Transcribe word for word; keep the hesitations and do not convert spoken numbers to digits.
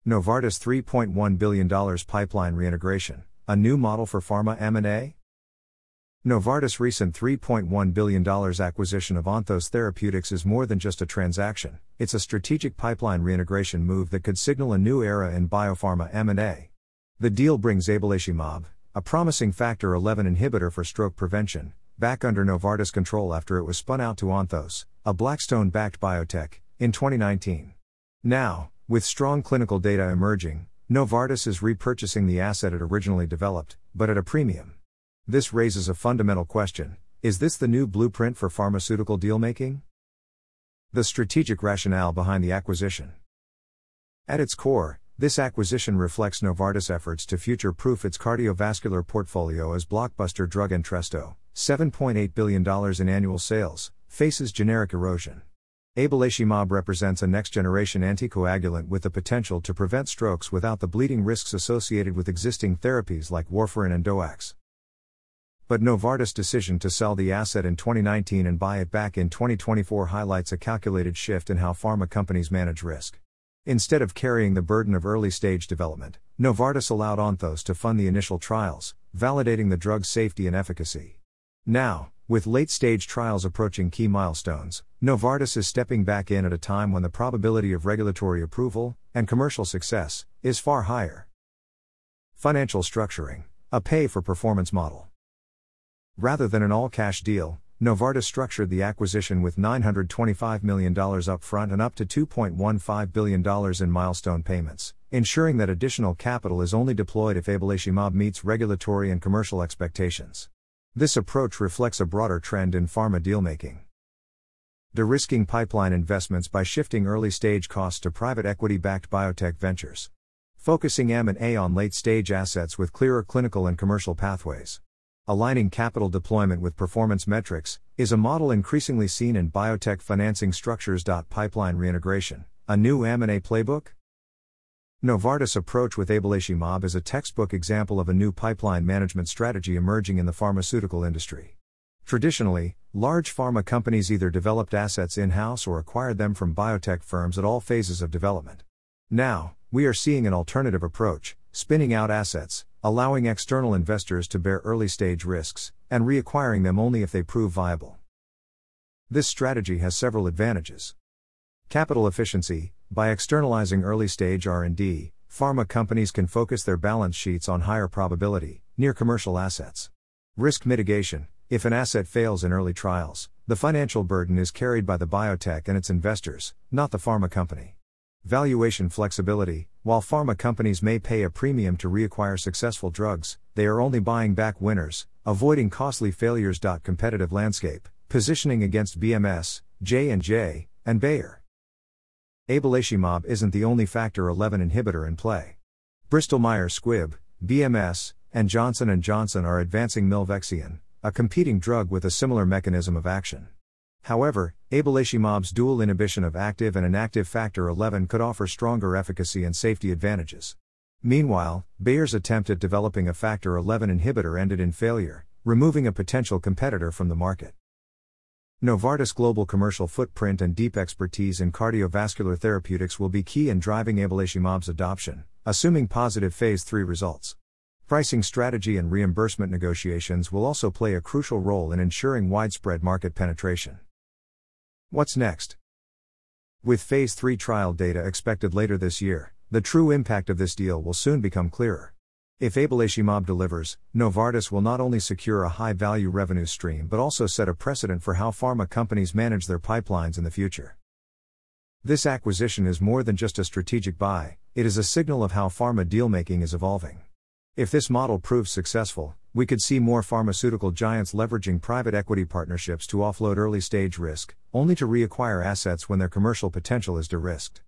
Novartis three point one billion dollars pipeline reintegration, a new model for pharma M and A? Novartis' recent three point one billion dollars acquisition of Anthos Therapeutics is more than just a transaction, it's a strategic pipeline reintegration move that could signal a new era in biopharma M and A. The deal brings Abalashimab, a promising factor eleven inhibitor for stroke prevention, back under Novartis control after it was spun out to Anthos, a Blackstone-backed biotech, in twenty nineteen. Now, with strong clinical data emerging, Novartis is repurchasing the asset it originally developed, but at a premium. This raises a fundamental question: is this the new blueprint for pharmaceutical deal-making? The strategic rationale behind the acquisition. At its core, this acquisition reflects Novartis' efforts to future-proof its cardiovascular portfolio as blockbuster drug Entresto, seven point eight billion dollars in annual sales, faces generic erosion. Abalashimab represents a next-generation anticoagulant with the potential to prevent strokes without the bleeding risks associated with existing therapies like warfarin and D O A Cs. But Novartis' decision to sell the asset in twenty nineteen and buy it back in twenty twenty-four highlights a calculated shift in how pharma companies manage risk. Instead of carrying the burden of early-stage development, Novartis allowed Anthos to fund the initial trials, validating the drug's safety and efficacy. Now, with late-stage trials approaching key milestones, Novartis is stepping back in at a time when the probability of regulatory approval and commercial success is far higher. Financial structuring: a pay-for-performance model. Rather than an all-cash deal, Novartis structured the acquisition with nine hundred twenty-five million dollars upfront and up to two point one five billion dollars in milestone payments, ensuring that additional capital is only deployed if Abalashimab meets regulatory and commercial expectations. This approach reflects a broader trend in pharma dealmaking. De-risking pipeline investments by shifting early-stage costs to private equity-backed biotech ventures. Focusing M and A on late-stage assets with clearer clinical and commercial pathways. Aligning capital deployment with performance metrics is a model increasingly seen in biotech financing structures. Pipeline reintegration, a new M and A playbook? Novartis' approach with Abalashimab is a textbook example of a new pipeline management strategy emerging in the pharmaceutical industry. Traditionally, large pharma companies either developed assets in-house or acquired them from biotech firms at all phases of development. Now, we are seeing an alternative approach, spinning out assets, allowing external investors to bear early-stage risks, and reacquiring them only if they prove viable. This strategy has several advantages. Capital efficiency: by externalizing early-stage R and D, pharma companies can focus their balance sheets on higher probability, near-commercial assets. Risk mitigation: if an asset fails in early trials, the financial burden is carried by the biotech and its investors, not the pharma company. Valuation flexibility: while pharma companies may pay a premium to reacquire successful drugs, they are only buying back winners, avoiding costly failures. Competitive landscape: positioning against B M S, J and J, and Bayer. Abalashimab isn't the only factor eleven inhibitor in play. Bristol Myers Squibb, B M S, and Johnson and Johnson are advancing Milvexian, a competing drug with a similar mechanism of action. However, Abalashimab's dual inhibition of active and inactive factor eleven could offer stronger efficacy and safety advantages. Meanwhile, Bayer's attempt at developing a factor eleven inhibitor ended in failure, removing a potential competitor from the market. Novartis' global commercial footprint and deep expertise in cardiovascular therapeutics will be key in driving Abalashimab's adoption, assuming positive phase three results. Pricing strategy and reimbursement negotiations will also play a crucial role in ensuring widespread market penetration. What's next? With phase three trial data expected later this year, the true impact of this deal will soon become clearer. If Abalashimab delivers, Novartis will not only secure a high-value revenue stream but also set a precedent for how pharma companies manage their pipelines in the future. This acquisition is more than just a strategic buy, it is a signal of how pharma dealmaking is evolving. If this model proves successful, we could see more pharmaceutical giants leveraging private equity partnerships to offload early-stage risk, only to reacquire assets when their commercial potential is de-risked.